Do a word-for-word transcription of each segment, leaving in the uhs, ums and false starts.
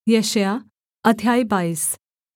यशायाह अध्याय बाईस।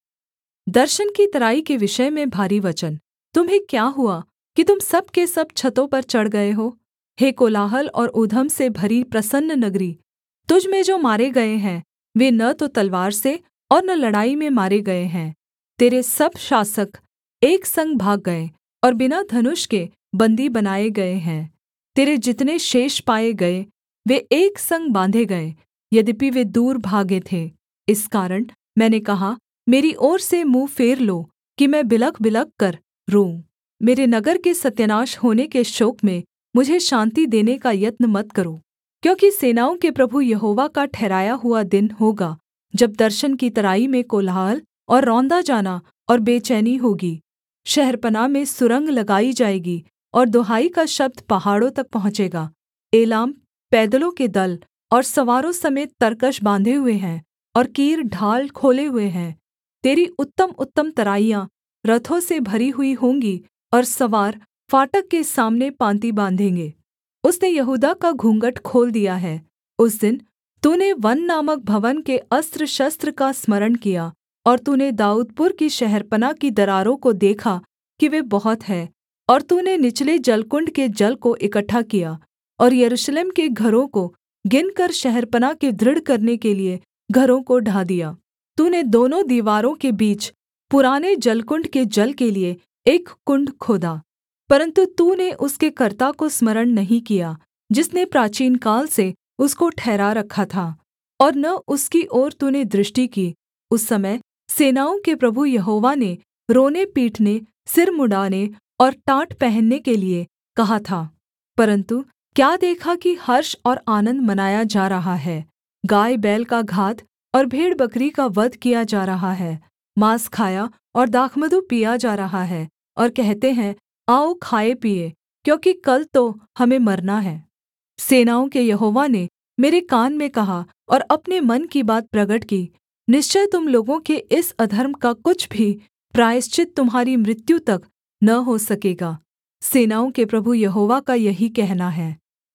दर्शन की तराई के विषय में भारी वचन। तुम्हें क्या हुआ कि तुम सब के सब छतों पर चढ़ गए हो? हे कोलाहल और ऊधम से भरी प्रसन्न नगरी, तुझ में जो मारे गए हैं वे न तो तलवार से और न लड़ाई में मारे गए हैं। तेरे सब शासक एक संग भाग गए और बिना धनुष के बन्दी बनाए गए हैं। तेरे जितने शेष पाए गए वे एक संग बाँधे गए, यद्यपि वे दूर भागे थे। इस कारण मैंने कहा, मेरी ओर से मुँह फेर लो कि मैं बिलख-बिलख कर रोऊँ। मेरे नगर के सत्यानाश होने के शोक में मुझे शान्ति देने का यत्न मत करो। क्योंकि सेनाओं के प्रभु यहोवा का ठहराया हुआ दिन होगा, जब दर्शन की तराई में कोलाहल और रौंदा जाना और बेचैनी होगी। शहरपनाह में सुरंग लगाई जाएगी और दुहाई का शब्द पहाड़ों तक पहुँचेगा। एलाम पैदलों के दल और सवारों समेत तरकश बाँधे हुए हैं और कीर ढाल खोले हुए हैं। तेरी उत्तम-उत्तम तराइयाँ रथों से भरी हुई होंगी और सवार फाटक के सामने पाँति बाँधेंगे। उसने यहूदा का घूँघट खोल दिया है। उस दिन तूने वन नामक भवन के अस्त्रशस्त्र का स्मरण किया और तूने दाऊदपुर की शहरपनाह की दरारों को देखा कि वे बहुत हैं। और तूने निचले जलकुण्ड के जल को इकट्ठा किया और यरूशलेम के घरों को गिनकर शहरपनाह के दृढ़ करने के लिये घरों को ढा दिया। तूने दोनों दीवारों के बीच पुराने जलकुण्ड के जल के लिये एक कुण्ड खोदा, परन्तु तूने उसके कर्ता को स्मरण नहीं किया, जिसने प्राचीनकाल से उसको ठहरा रखा था, और न उसकी ओर तूने दृष्टि की। उस समय सेनाओं के प्रभु यहोवा ने रोने-पीटने, सिर मुँण्ड़ाने और टाट पहनने के लिये कहा था। परन्तु क्या देखा कि हर्ष और आनन्द मनाया जा रहा है, गाय-बैल का घात और भेड़-बकरी का वध किया जा रहा है, माँस खाया और दाखमधु पिया जा रहा है, और कहते हैं, आओ खाएँ-पीएँ, क्योंकि कल तो हमें मरना है। सेनाओं के यहोवा ने मेरे कान में कहा और अपने मन की बात प्रगट की, निश्चय तुम लोगों के इस अधर्म का कुछ भी प्रायश्चित तुम्हारी मृत्यु तक न हो सकेगा। सेनाओं के प्रभु यहोवा का यही कहना है।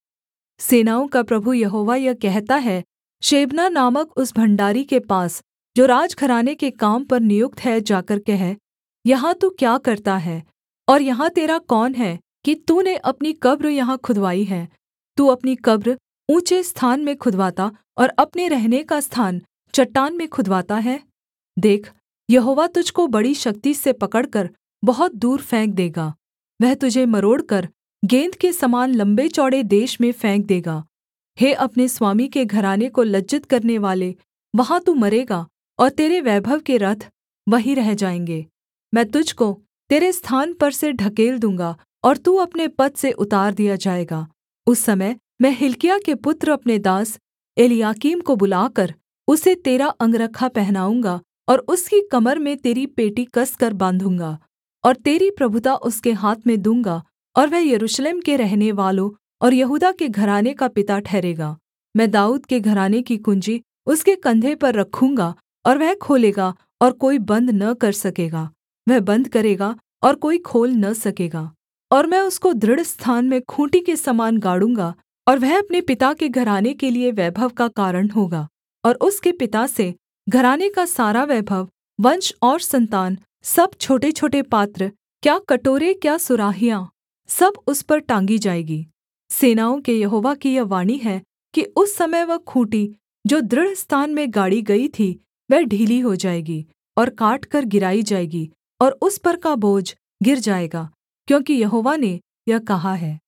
सेनाओं का प्रभु यहोवा यह कहता है, शेबना नामक उस भण्डारी के पास जो राजघराने के काम पर नियुक्त है जाकर कह, यहाँ तू क्या करता है और यहाँ तेरा कौन है कि तूने अपनी कब्र यहाँ खुदवाई है? तू अपनी कब्र ऊँचे स्थान में खुदवाता और अपने रहने का स्थान चट्टान में खुदवाता है? देख, यहोवा तुझको बड़ी शक्ति से पकड़कर बहुत दूर फेंक देगा। वह तुझे मरोड़कर गेन्द के समान लम्बे-चौड़े देश में फेंक देगा। हे अपने स्वामी के घराने को लज्जित करनेवाले, वहाँ तू मरेगा और तेरे वैभव के रथ वहीं रह जाएँगे। मैं तुझको तेरे स्थान पर से ढकेल दूँगा और तू अपने पद से उतार दिया जाएगा। उस समय मैं हिल्किय्याह के पुत्र अपने दास एलयाकीम को बुलाकर उसे तेरा अंगरखा पहनाऊँगा और उसकी कमर में तेरी पेटी कसकर बाँधूँगा और तेरी प्रभुता उसके हाथ में दूँगा, और वह यरूशलेम के रहनेवालों और यहूदा के घराने का पिता ठहरेगा। मैं दाऊद के घराने की कुँजी उसके कंधे पर रखूँगा और वह खोलेगा और कोई बन्द न कर सकेगा, वह बन्द करेगा और कोई खोल न सकेगा। और मैं उसको दृढ़ स्थान में खूँटी के समान गाड़ूँगा, और वह अपने पिता के घराने के लिये वैभव का कारण होगा। और उसके पिता से घराने का सारा वैभव, वंश और सन्तान, सब छोटे-छोटे पात्र, क्या कटोरे क्या सुराहियाँ, सब उस पर टाँगी जाएगी। सेनाओं के यहोवा की यह वाणी है कि उस समय वह खूँटी जो दृढ़ स्थान में गाड़ी गई थी, वह ढीली हो जाएगी और काटकर गिराई जाएगी, और उस पर का बोझ गिर जाएगा, क्योंकि यहोवा ने यह कहा है।